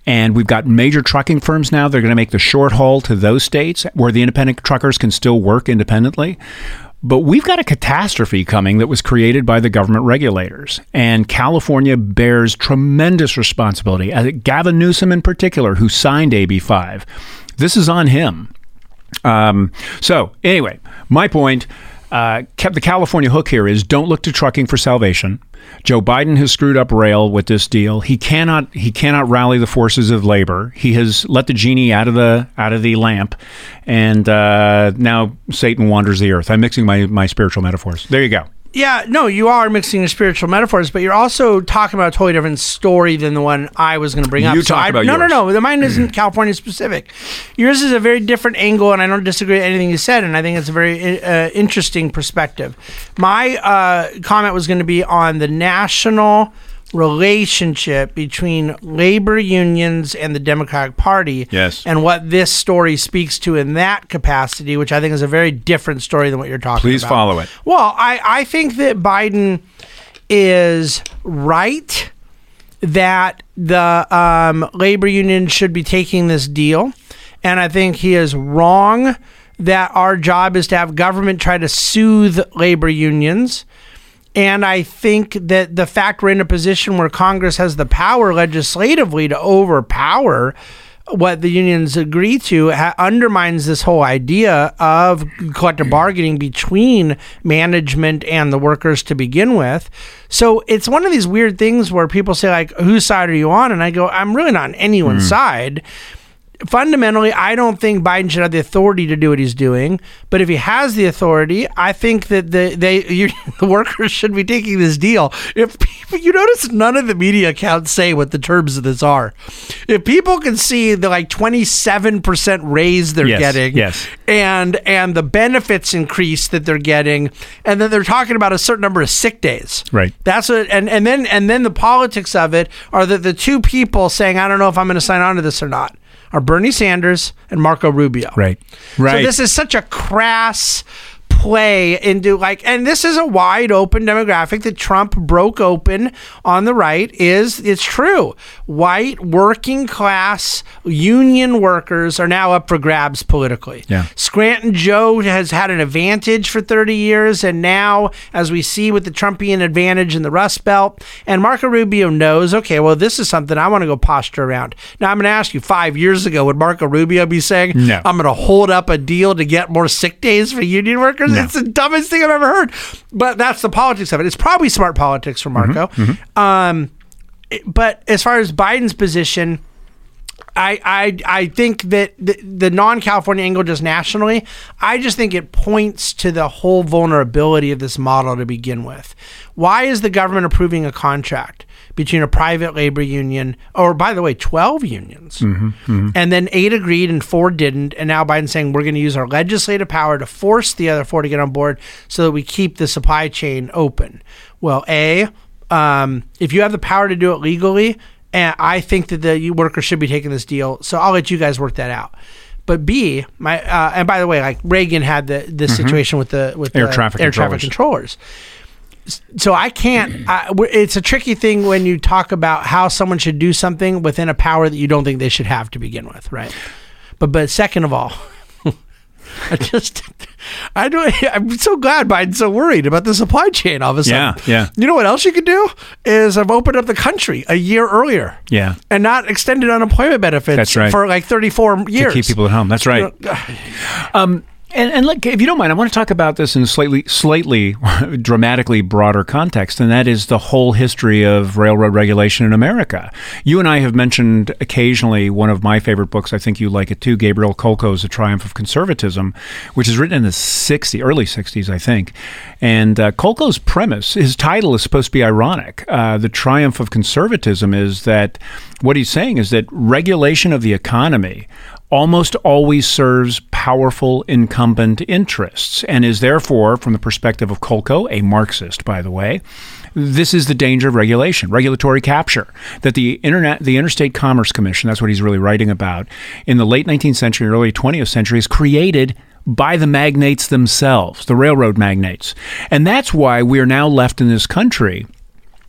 S1: And we've got major trucking firms now. They're going to make the short haul to those states where the independent truckers can still work independently. But we've got a catastrophe coming that was created by the government regulators. And California bears tremendous responsibility. Gavin Newsom in particular, who signed A B five. This is on him. Um, so anyway, my point, uh, kept the California hook here is don't look to trucking for salvation. Joe Biden has screwed up rail with this deal. He cannot he cannot rally the forces of labor. He has let the genie out of the out of the lamp, and uh, now Satan wanders the earth. I'm mixing my, my spiritual metaphors. There you go.
S2: Yeah, no, you are mixing your spiritual metaphors, but you're also talking about a totally different story than the one I was going to bring up.
S1: You talk
S2: I,
S1: about
S2: no,
S1: yours.
S2: no, no. The mine isn't California specific. Yours is a very different angle, and I don't disagree with anything you said, and I think it's a very uh, interesting perspective. My uh, comment was going to be on the national relationship between labor unions and the Democratic Party.
S1: Yes.
S2: And what this story speaks to in that capacity, which I think is a very different story than what you're talking
S1: Please
S2: about.
S1: Please follow it.
S2: Well, I, I think that Biden is right that the um, labor union should be taking this deal. And I think he is wrong that our job is to have government try to soothe labor unions. And I think that the fact we're in a position where Congress has the power legislatively to overpower what the unions agree to ha- undermines this whole idea of collective bargaining between management and the workers to begin with. So it's one of these weird things where people say, like, whose side are you on? And I go, I'm really not on anyone's mm. side. Fundamentally, I don't think Biden should have the authority to do what he's doing. But if he has the authority, I think that the they you, the workers should be taking this deal. If people, you notice, none of the media accounts say what the terms of this are. If people can see the like twenty-seven percent raise they're
S1: yes,
S2: getting,
S1: yes.
S2: and and the benefits increase that they're getting, and then they're talking about a certain number of sick days.
S1: Right.
S2: That's what, and and then and then the politics of it are that the two people saying, I don't know if I'm going to sign on to this or not, are Bernie Sanders and Marco Rubio.
S1: Right. Right.
S2: So this is such a crass play into like, and this is a wide open demographic that Trump broke open on the right. Is it's true. White working class union workers are now up for grabs politically.
S1: Yeah.
S2: Scranton Joe has had an advantage for thirty years, and now, as we see with the Trumpian advantage in the Rust Belt, and Marco Rubio knows, okay, well, this is something I want to go posture around. Now, I'm going to ask you, five years ago, would Marco Rubio be saying,
S1: no,
S2: I'm going to hold up a deal to get more sick days for union workers? No. It's the dumbest thing I've ever heard. But that's the politics of it. It's probably smart politics for Marco. Mm-hmm, mm-hmm. Um, but as far as Biden's position, I, I I think that the, the non-California angle just nationally, I just think it points to the whole vulnerability of this model to begin with. Why is the government approving a contract between a private labor union, or by the way, twelve unions,
S1: mm-hmm, mm-hmm.
S2: and then eight agreed and four didn't, and now Biden's saying we're going to use our legislative power to force the other four to get on board so that we keep the supply chain open? Well, A, um, if you have the power to do it legally, and I think that the workers should be taking this deal, so I'll let you guys work that out. But B, my uh, and by the way, like Reagan had the this mm-hmm. situation with the with
S1: air
S2: the
S1: traffic
S2: air
S1: controllers.
S2: traffic controllers. So I can't. I, it's a tricky thing when you talk about how someone should do something within a power that you don't think they should have to begin with, right? But but second of all, I just I do. I'm so glad Biden's so worried about the supply chain all of a sudden.
S1: Yeah, yeah.
S2: You know what else you could do is I've opened up the country a year earlier.
S1: Yeah.
S2: And not extended unemployment benefits.
S1: That's right.
S2: For like thirty-four years
S1: to keep people at home. That's right.
S2: You know,
S1: um. And, and look, if you don't mind, I want to talk about this in a slightly, slightly dramatically broader context, and that is the whole history of railroad regulation in America. You and I have mentioned occasionally one of my favorite books, I think you like it too, Gabriel Kolko's The Triumph of Conservatism, which is written in the sixties, early sixties, I think. And uh, Kolko's premise, his title is supposed to be ironic. Uh, the Triumph of Conservatism is that what he's saying is that regulation of the economy almost always serves powerful incumbent interests and is therefore, from the perspective of Kolko, a Marxist, by the way, this is the danger of regulation, regulatory capture, that the internet, the Interstate Commerce Commission, that's what he's really writing about, in the late nineteenth century, early twentieth century, is created by the magnates themselves, the railroad magnates. And that's why we are now left in this country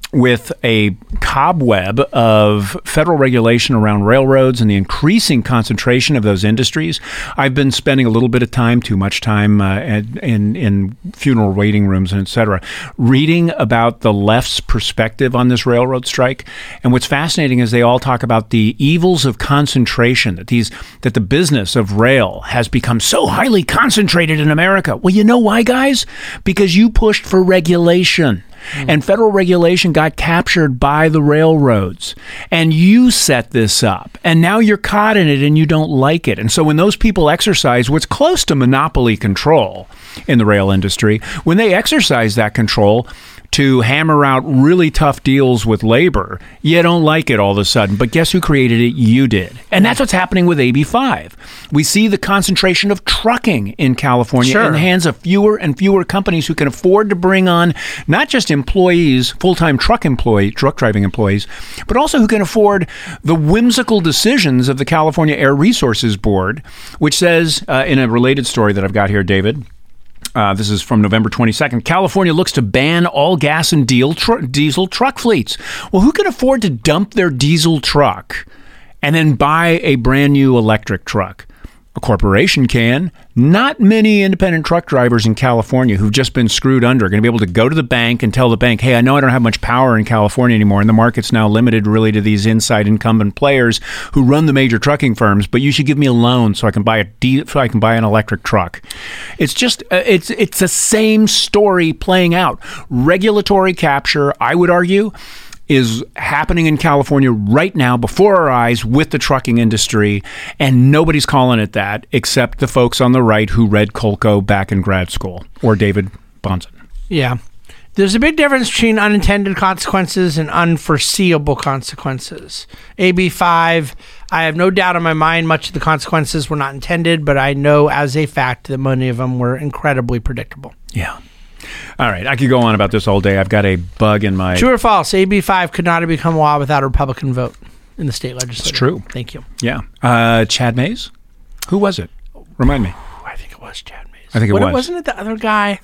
S1: with a cobweb of federal regulation around railroads and the increasing concentration of those industries. I've been spending a little bit of time, too much time, uh, in in funeral waiting rooms and et cetera, reading about the left's perspective on this railroad strike. And what's fascinating is they all talk about the evils of concentration, that these that the business of rail has become so highly concentrated in America. Well, you know why, guys? Because you pushed for regulation. Mm. And federal regulation got captured by the railroads. And you set this up. And now you're caught in it and you don't like it. And so when those people exercise what's close to monopoly control in the rail industry, when they exercise that control to hammer out really tough deals with labor, you don't like it all of a sudden. But guess who created it? You did. And that's what's happening with A B five. We see the concentration of trucking in California
S2: Sure.
S1: in the hands of fewer and fewer companies who can afford to bring on not just employees, full-time truck employee, truck driving employees, but also who can afford the whimsical decisions of the California Air Resources Board, which says, uh, in a related story that I've got here, David, Uh, this is from November twenty-second. California looks to ban all gas and diesel, tr- diesel truck fleets. Well, who can afford to dump their diesel truck and then buy a brand new electric truck? A corporation can. Not many independent truck drivers in California who've just been screwed under are going to be able to go to the bank and tell the bank, hey, I know I don't have much power in California anymore, and the market's now limited really to these inside incumbent players who run the major trucking firms, but you should give me a loan so I can buy a de- so I can buy an electric truck. It's just uh, it's it's the same story playing out. Regulatory capture, I would argue, is happening in California right now before our eyes with the trucking industry, and nobody's calling it that except the folks on the right who read Kolko back in grad school, or David Bonson.
S2: Yeah. There's a big difference between unintended consequences and unforeseeable consequences. A B five, I have no doubt in my mind much of the consequences were not intended, but I know as a fact that many of them were incredibly predictable.
S1: Yeah. All right. I could go on about this all day. I've got a bug in my...
S2: True or false? A B five could not have become law without a Republican vote in the state legislature.
S1: It's true.
S2: Thank you.
S1: Yeah. Uh, Chad Mays? Who was it? Remind me.
S2: I think it was Chad Mays.
S1: I think it
S2: what,
S1: was.
S2: Wasn't it the other guy?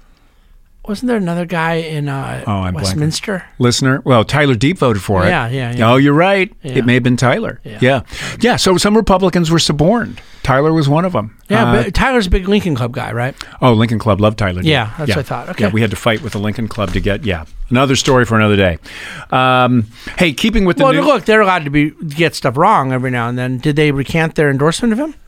S2: Wasn't there another guy in uh,
S1: oh, I'm
S2: Westminster?
S1: Blanking. Listener? Well, Tyler Deep voted for it.
S2: Yeah, yeah, yeah.
S1: Oh, you're right.
S2: Yeah.
S1: It may have been Tyler.
S2: Yeah.
S1: Yeah. Yeah. So some Republicans were suborned. Tyler was one of them.
S2: Yeah,
S1: uh,
S2: but Tyler's a big Lincoln Club guy, right?
S1: Oh, Lincoln Club loved Tyler.
S2: Yeah, that's what I thought. Okay.
S1: Yeah, we had to fight with the Lincoln Club to get, yeah. Another story for another day. Um, hey, keeping with the
S2: well,
S1: new...
S2: look, they're allowed to be get stuff wrong every now and then. Did they recant their endorsement of him?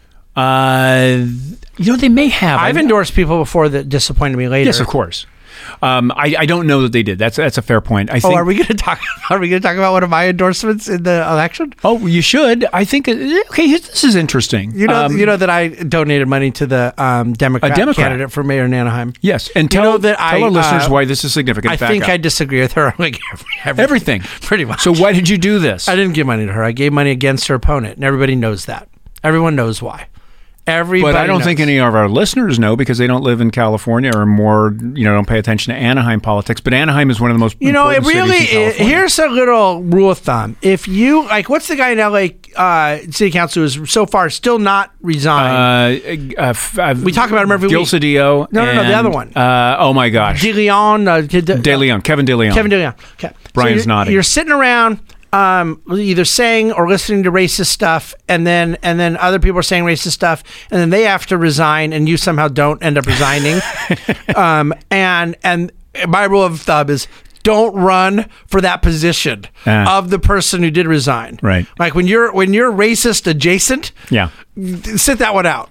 S1: Uh, you know, they may have.
S2: I've
S1: I,
S2: endorsed people before that disappointed me later.
S1: Yes, of course. Um, I, I don't know that they did. That's that's a fair point. I
S2: Oh,
S1: think.
S2: are we going to talk? Are we going to talk about one of my endorsements in the election?
S1: Oh, you should. I think. Okay, this is interesting.
S2: You know,
S1: Um,
S2: you know that I donated money to the um, Democrat,
S1: A Democrat.
S2: candidate for mayor in Anaheim.
S1: Yes, and
S2: You
S1: tell,
S2: know that
S1: tell
S2: I,
S1: our listeners
S2: uh,
S1: why this is significant.
S2: I
S1: Back
S2: think
S1: up.
S2: I disagree with her on like every, everything,
S1: everything,
S2: pretty much.
S1: So why did you do this?
S2: I didn't give money to her. I gave money against her opponent, and everybody knows that. Everyone knows why. Everybody
S1: But I don't
S2: knows.
S1: think any of our listeners know because they don't live in California or more, you know, don't pay attention to Anaheim politics. But Anaheim is one of the most
S2: You know, it
S1: important
S2: really.
S1: cities in
S2: It,
S1: California.
S2: here's a little rule of thumb: if you like, what's the guy in L A uh, City Council who is so far still not resigned?
S1: Uh, uh, f- uh,
S2: We talk about him every
S1: Gil
S2: week.
S1: Cedillo.
S2: No, no, no, the
S1: and,
S2: other one.
S1: Uh, oh my gosh,
S2: De Leon, uh, De, De,
S1: De Leon, Kevin De Leon.
S2: Kevin De Leon. Okay,
S1: Brian's
S2: so you're,
S1: nodding.
S2: You're sitting around. Um, either saying or listening to racist stuff, and then and then other people are saying racist stuff, and then they have to resign, and you somehow don't end up resigning. um, and and my rule of thumb is don't run for that position
S1: Ah.
S2: of the person who did resign.
S1: Right.
S2: Like when you're when you're racist adjacent.
S1: Yeah.
S2: Sit that one out.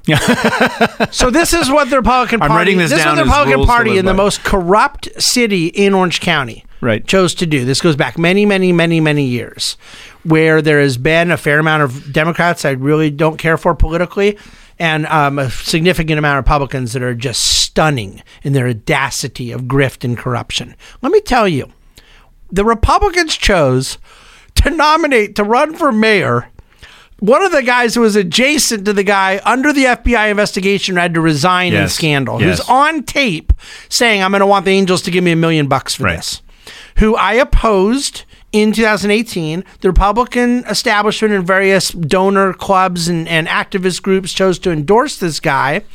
S2: So this is what the Republican
S1: I'm
S2: Party.
S1: writing this
S2: is
S1: down
S2: what the
S1: as
S2: Republican
S1: rules to
S2: Party
S1: live
S2: in the
S1: by.
S2: most corrupt city in Orange County
S1: Right.
S2: chose to do. This goes back many, many, many, many years, where there has been a fair amount of Democrats I really don't care for politically, and um, a significant amount of Republicans that are just stunning in their audacity of grift and corruption. Let me tell you, the Republicans chose to nominate to run for mayor one of the guys who was adjacent to the guy under the F B I investigation who had to resign in
S1: Yes.
S2: scandal,
S1: Yes.
S2: who's on tape saying, I'm going to want the Angels to give me a million bucks for
S1: Right.
S2: this, who I opposed in two thousand eighteen. The Republican establishment and various donor clubs and, and activist groups chose to endorse this guy.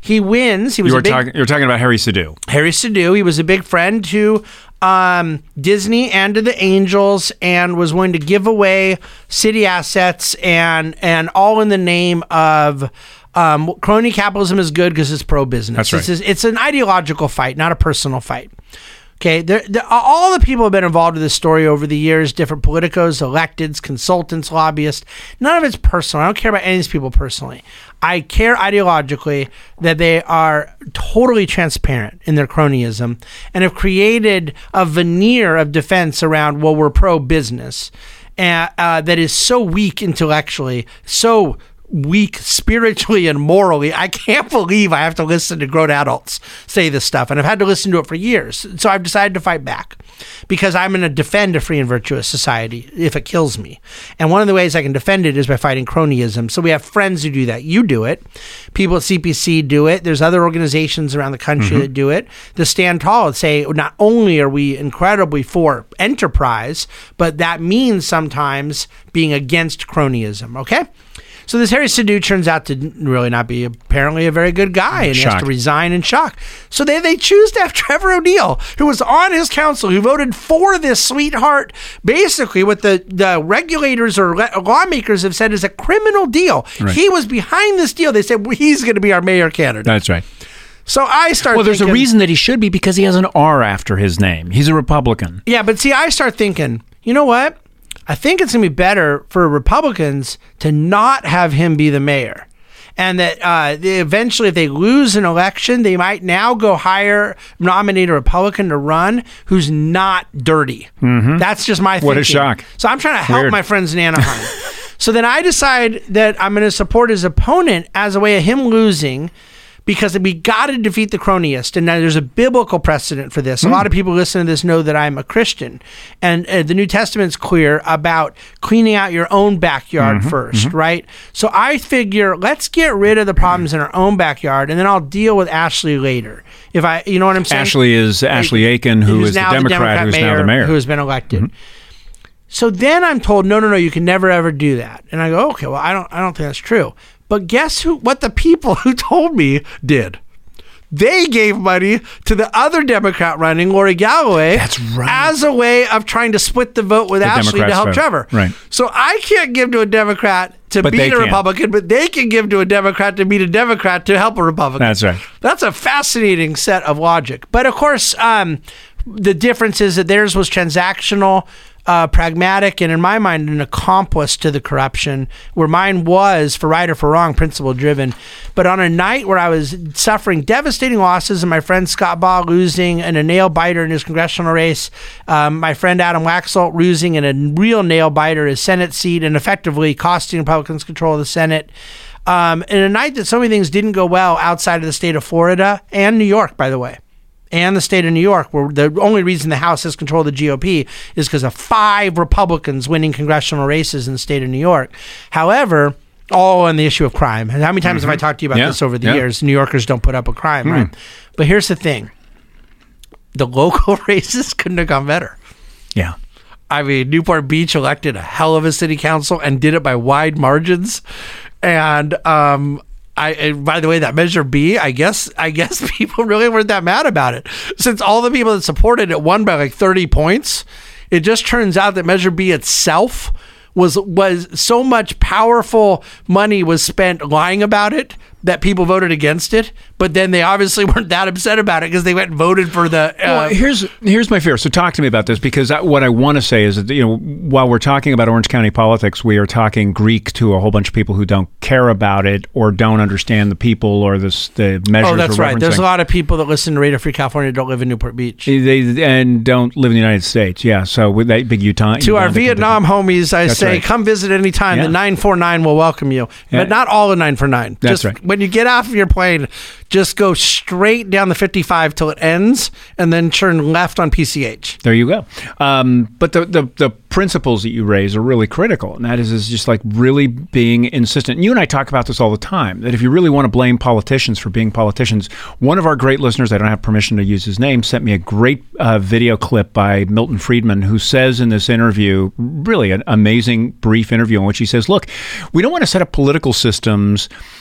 S2: he wins. He was
S1: You were
S2: a big,
S1: talking. You're talking about Harry Sadu.
S2: Harry Sadu. He was a big friend to um, Disney and to the Angels, and was willing to give away city assets and and all in the name of. Um, crony capitalism is good because it's pro-business.
S1: That's right.
S2: It's, it's an ideological fight, not a personal fight. Okay, there, there, all the people have been involved in this story over the years, different politicos, electeds, consultants, lobbyists. None of it's personal. I don't care about any of these people personally. I care ideologically that they are totally transparent in their cronyism and have created a veneer of defense around, well, we're pro-business, and, uh, that is so weak intellectually, so weak spiritually and morally. I can't believe I have to listen to grown adults say this stuff, and I've had to listen to it for years. So I've decided to fight back because I'm going to defend a free and virtuous society if it kills me. And one of the ways I can defend it is by fighting cronyism. So we have friends who do that. You do it. People at C P C do it. There's other organizations around the country mm-hmm. that do it. To stand tall and say, not only are we incredibly for enterprise, but that means sometimes being against cronyism. Okay? So this Harry Sadu turns out to really not be apparently a very good guy, and he has to resign in shock. So they, they choose to have Trevor O'Neill, who was on his council, who voted for this sweetheart, basically what the, the regulators or lawmakers have said is a criminal deal. Right. He was behind this deal. They said, well, he's going to be our mayor candidate.
S1: That's right.
S2: So I start
S1: Well, there's
S2: thinking,
S1: a reason that he should be, because he has an R after his name. He's a Republican.
S2: Yeah, but see, I start thinking, you know what? I think it's going to be better for Republicans to not have him be the mayor. And that uh, they eventually, if they lose an election, they might now go hire, nominate a Republican to run who's not dirty. Mm-hmm. That's just my thinking.
S1: What a shock.
S2: So I'm trying to help
S1: Weird.
S2: my friends in Anaheim. So then I decide that I'm going to support his opponent as a way of him losing, because we got to defeat the cronyist. And now there's a biblical precedent for this. Mm. A lot of people listening to this know that I'm a Christian. And uh, the New Testament's clear about cleaning out your own backyard mm-hmm, first, mm-hmm. right? So I figure, let's get rid of the problems in our own backyard, and then I'll deal with Ashley later. If I, you know what I'm saying?
S1: Ashley is Ashley Aiken, who is the Democrat, the Democrat who's now the mayor.
S2: Who has been elected.
S1: Mm-hmm.
S2: So then I'm told, no, no, no, you can never, ever do that. And I go, okay, well, I don't, I don't think that's true. But guess who? What the people who told me did? They gave money to the other Democrat running, Lori Galloway,
S1: That's right.
S2: as a way of trying to split the vote with
S1: the
S2: Ashley
S1: Democrats
S2: to help
S1: vote.
S2: Trevor.
S1: Right.
S2: So I can't give to a Democrat to
S1: But
S2: beat
S1: they
S2: a
S1: can.
S2: Republican, but they can give to a Democrat to beat a Democrat to help a Republican.
S1: That's right.
S2: That's a fascinating set of logic. But of course, um, the difference is that theirs was transactional, Uh, pragmatic, and in my mind, an accomplice to the corruption, where mine was, for right or for wrong, principle driven. But on a night where I was suffering devastating losses, and my friend Scott Baugh losing in a nail biter in his congressional race, um, my friend Adam Waxalt losing in a real nail biter his Senate seat, and effectively costing Republicans control of the Senate. Um, in a night that so many things didn't go well outside of the state of Florida and New York, by the way. And the state of New York, where the only reason the House has control of the G O P is because of five Republicans winning congressional races in the state of New York. However, all on the issue of crime. And how many times mm-hmm. have I talked to you about
S1: yeah.
S2: this over the
S1: yeah.
S2: years? New Yorkers don't put up with crime, mm. right? But here's the thing. The local races couldn't have gone better.
S1: Yeah.
S2: I mean, Newport Beach elected a hell of a city council and did it by wide margins. And, um... I, and by the way, that Measure B, I guess I guess people really weren't that mad about it. Since all the people that supported it won by like thirty points, it just turns out that Measure B itself was was so much powerful money was spent lying about it that people voted against it. But then they obviously weren't that upset about it because they went and voted for the... Uh,
S1: well, here's here's my fear. So talk to me about this, because I, what I want to say is that, you know, while we're talking about Orange County politics, we are talking Greek to a whole bunch of people who don't care about it or don't understand the people or this, the measures.
S2: Oh, that's
S1: we're
S2: right.
S1: referencing.
S2: There's a lot of people that listen to Radio Free California who don't live in Newport Beach.
S1: They, and don't live in the United States. Yeah, so with that big Utah...
S2: To our Vietnam homies, I
S1: that's
S2: say,
S1: right.
S2: come visit anytime.
S1: Yeah.
S2: The nine four nine will welcome you.
S1: Yeah.
S2: But not all the nine four nine.
S1: That's
S2: just
S1: right.
S2: When you get off of your plane, just go straight down the fifty-five till it ends, and then turn left on P C H.
S1: There you go. Um, but the, the the principles that you raise are really critical, and that is, is just like really being insistent. And you and I talk about this all the time, that if you really want to blame politicians for being politicians, one of our great listeners, I don't have permission to use his name, sent me a great uh, video clip by Milton Friedman, who says in this interview, really an amazing brief interview in which he says, look, we don't want to set up political systems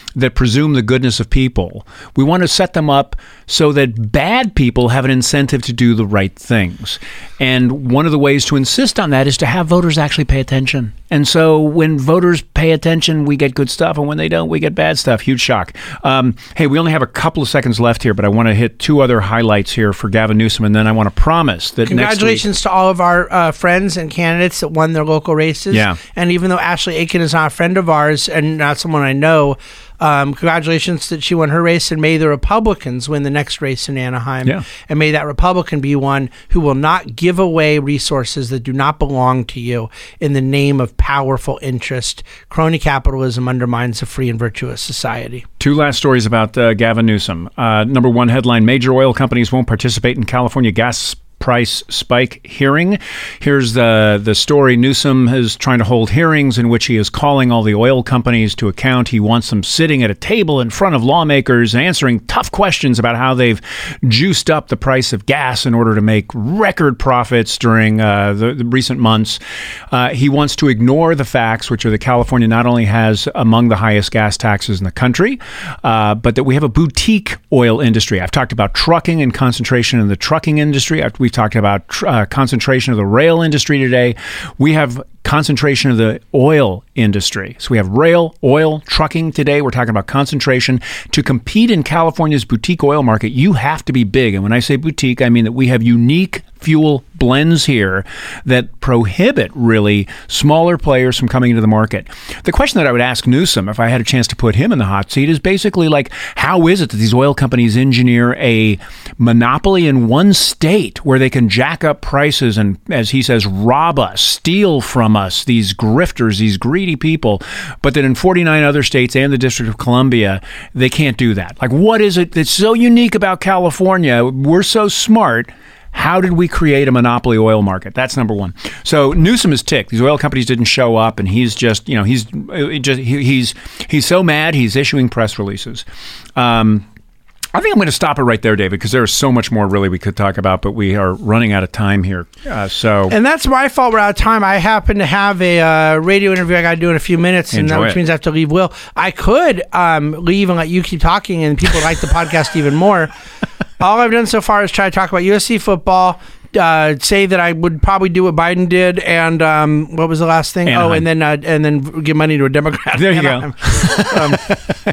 S1: that presume the goodness of people. We want to set them up so that bad people have an incentive to do the right things. And one of the ways to insist on that is to have voters actually pay attention. And so when voters pay attention, we get good stuff. And when they don't, we get bad stuff. Huge shock. Um, hey, we only have a couple of seconds left here, but I want to hit two other highlights here for Gavin Newsom. And then I want to promise that
S2: Congratulations
S1: next week,
S2: to all of our uh, friends and candidates that won their local races.
S1: Yeah.
S2: And even though Ashley Aiken is not a friend of ours and not someone I know, Um, congratulations that she won her race, and may the Republicans win the next race in Anaheim.
S1: Yeah.
S2: And may that Republican be one who will not give away resources that do not belong to you in the name of powerful interest. Crony capitalism undermines a free and virtuous society.
S1: Two last stories about uh, Gavin Newsom. Uh, number one headline, major oil companies won't participate in California gas price spike hearing. Here's the the story. Newsom is trying to hold hearings in which he is calling all the oil companies to account. He wants them sitting at a table in front of lawmakers answering tough questions about how they've juiced up the price of gas in order to make record profits during uh, the, the recent months. Uh, he wants to ignore the facts, which are that California not only has among the highest gas taxes in the country, uh, but that we have a boutique oil industry. I've talked about trucking and concentration in the trucking industry. I've, we've talked about uh, concentration of the rail industry today. We have concentration of the oil industry. So we have rail, oil, trucking today. We're talking about concentration. To compete in California's boutique oil market, you have to be big. And when I say boutique, I mean that we have unique fuel blends here that prohibit really smaller players from coming into the market. The question that I would ask Newsom, if I had a chance to put him in the hot seat, is basically like, how is it that these oil companies engineer a monopoly in one state where they can jack up prices and, as he says, rob us, steal from us, these grifters, these greedy people, but that in forty-nine other states and the District of Columbia, they can't do that? Like, what is it that's so unique about California? We're so smart. How did we create a monopoly oil market? That's number one. So Newsom is ticked. These oil companies didn't show up, and he's just, you know, he's just he, he's he's so mad. He's issuing press releases. Um, I think I'm going to stop it right there, David, because there's so much more really we could talk about, but we are running out of time here. Uh, so,
S2: and that's my fault. We're out of time. I happen to have a uh, radio interview I got to do in a few minutes, and that, which means I have to leave. Will I could um, leave and let you keep talking, and people like the podcast even more. All I've done so far is try to talk about U S C football. Uh, say that I would probably do what Biden did, and um, what was the last thing?
S1: Anaheim.
S2: Oh, and then uh, and then give money to a Democrat.
S1: There you
S2: Anaheim.
S1: go. um,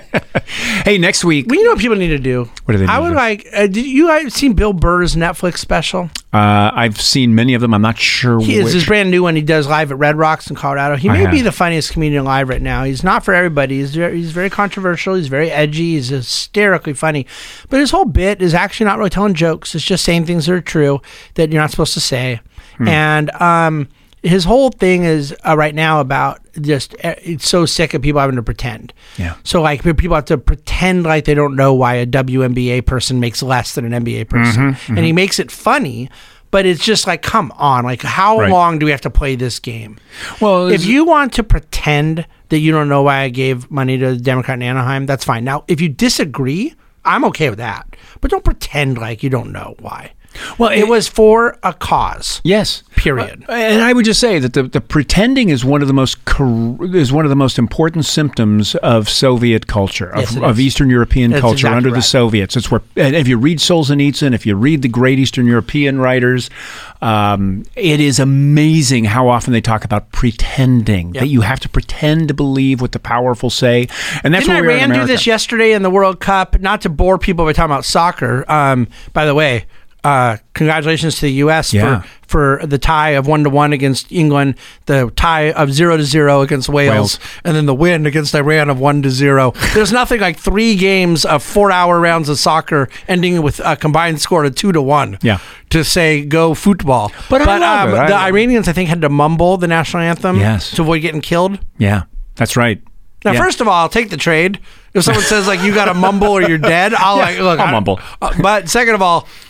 S1: hey, next week.
S2: Well, you know what people need to do?
S1: What do they need
S2: I would
S1: to do?
S2: like. Uh, did you guys seen Bill Burr's Netflix special?
S1: Uh, I've seen many of them. I'm not sure
S2: He
S1: which.
S2: is his brand new one. He does live at Red Rocks in Colorado. He
S1: I
S2: may
S1: have.
S2: be the funniest comedian alive right now. He's not for everybody. He's very, he's very controversial. He's very edgy. He's hysterically funny. But his whole bit is actually not really telling jokes. It's just saying things that are true that you're not supposed to say. Hmm. And um, his whole thing is uh, right now about just uh, it's so sick of people having to pretend.
S1: Yeah.
S2: So like people have to pretend like they don't know why a W N B A person makes less than an N B A person. Mm-hmm, and mm-hmm. he makes it funny. But it's just like, come on, like how
S1: right.
S2: long do we have to play this game?
S1: Well,
S2: if you want to pretend that you don't know why I gave money to the Democrat in Anaheim, that's fine. Now, if you disagree, I'm okay with that. But don't pretend like you don't know why. Well, it, it was for a cause.
S1: Yes.
S2: Period.
S1: Uh, and I would just say that the, the pretending is one of the most cor- is one of the most important symptoms of Soviet culture, of,
S2: yes,
S1: of Eastern European
S2: That's
S1: culture
S2: exactly
S1: under
S2: right.
S1: the Soviets. It's where, and if you read Solzhenitsyn, if you read the great Eastern European writers, um, it is amazing how often they talk about pretending, yep. that you have to pretend to believe what the powerful say. And that's
S2: Didn't
S1: what we are in
S2: Iran do
S1: America.
S2: this yesterday in the World Cup? Not to bore people by talking about soccer. Um, by the way, Uh, congratulations to the U S
S1: Yeah.
S2: for, for the tie of one to one against England, the tie of zero to zero against Wales,
S1: Wales.
S2: and then the win against Iran of one to zero. There's nothing like three games of four hour rounds of soccer ending with a combined score of two to one.
S1: Yeah.
S2: To say go football.
S1: But I love
S2: um,
S1: it. I
S2: the
S1: love it.
S2: Iranians, I think, had to mumble the national anthem
S1: Yes.
S2: to avoid getting killed.
S1: Yeah, that's right.
S2: Now,
S1: Yeah.
S2: first of all, I'll take the trade. If someone says like you got to mumble or you're dead, I'll
S1: Yeah,
S2: like look.
S1: I'll
S2: I-
S1: mumble.
S2: uh, but second of all,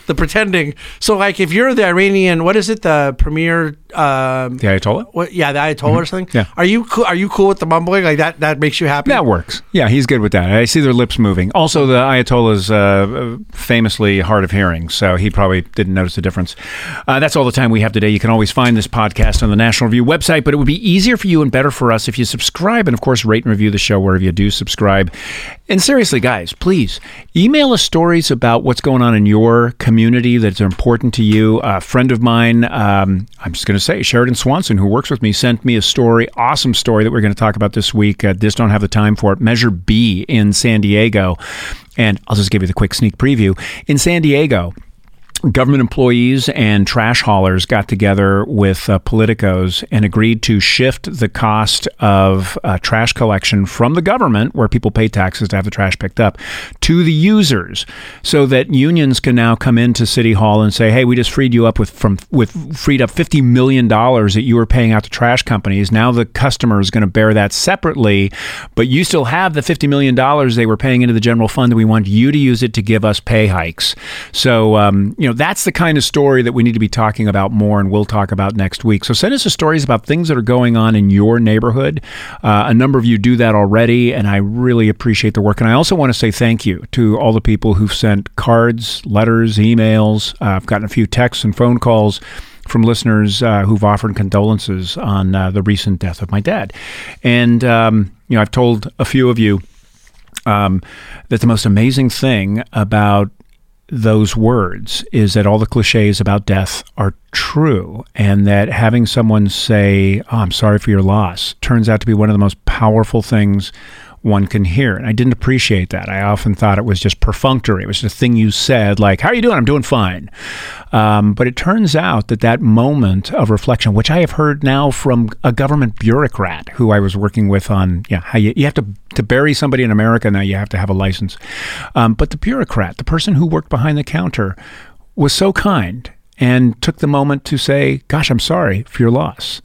S2: the pretending. So, like, if you're the Iranian, what is it, the premier? Uh,
S1: the Ayatollah?
S2: What, yeah, the Ayatollah mm-hmm. or something.
S1: Yeah.
S2: Are you cool, are you cool with the mumbling? Like that? That makes you happy?
S1: That works. Yeah, he's good with that. I see their lips moving. Also, the Ayatollah's uh, famously hard of hearing, so he probably didn't notice the difference. Uh, that's all the time we have today. You can always find this podcast on the National Review website, but it would be easier for you and better for us if you subscribe and, of course, rate and review the show wherever you do subscribe. And seriously, guys, please email us stories about what's going on in your community that's important to you. A friend of mine, um, I'm just going to say, Sheridan Swanson, who works with me, sent me a story, awesome story that we're going to talk about this week. Uh, just don't have the time for it. Measure B in San Diego. And I'll just give you the quick sneak preview. In San Diego, government employees and trash haulers got together with uh, politicos and agreed to shift the cost of uh, trash collection from the government, where people pay taxes to have the trash picked up, to the users, so that unions can now come into City Hall and say, hey, we just freed you up with from with freed up fifty million dollars that you were paying out to trash companies. Now the customer is going to bear that separately, but you still have the fifty million dollars they were paying into the general fund, and we want you to use it to give us pay hikes. So, um, you know, that's the kind of story that we need to be talking about more, and we'll talk about next week. So send us the stories about things that are going on in your neighborhood. Uh, a number of you do that already, and I really appreciate the work. And I also want to say thank you to all the people who've sent cards, letters, emails. Uh, I've gotten a few texts and phone calls from listeners uh, who've offered condolences on uh, the recent death of my dad. And, um, you know, I've told a few of you um, that the most amazing thing about those words is that all the cliches about death are true, and that having someone say, oh, I'm sorry for your loss, turns out to be one of the most powerful things one can hear. And I didn't appreciate that. I often thought it was just perfunctory. It was the thing you said, like, how are you doing? I'm doing fine. Um, but it turns out that that moment of reflection, which I have heard now from a government bureaucrat who I was working with on, yeah, how you, you have to, to bury somebody in America now, you have to have a license. Um, but the bureaucrat, the person who worked behind the counter, was so kind and took the moment to say, gosh, I'm sorry for your loss.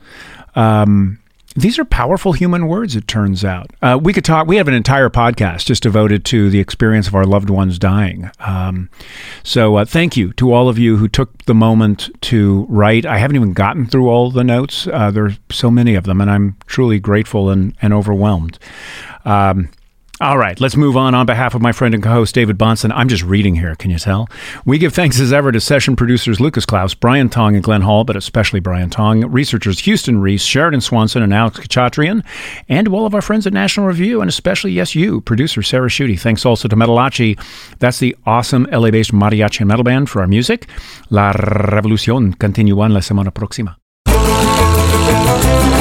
S1: Um, These are powerful human words, it turns out. Uh, we could talk, we have an entire podcast just devoted to the experience of our loved ones dying. Um, so uh, thank you to all of you who took the moment to write. I haven't even gotten through all the notes. Uh, there are so many of them, and I'm truly grateful and, and overwhelmed. Um, All right, let's move on. On behalf of my friend and co-host David Bahnsen, I'm just reading here, can you tell? We give thanks as ever to session producers Lucas Klaus, Brian Tong, and Glenn Hall, but especially Brian Tong, researchers Houston Reese, Sheridan Swanson, and Alex Kachatrian, and to all of our friends at National Review, and especially, yes, you, producer Sarah Schutte. Thanks also to Metalachi. That's the awesome L A-based mariachi and metal band for our music. La revolución continúa en la semana próxima.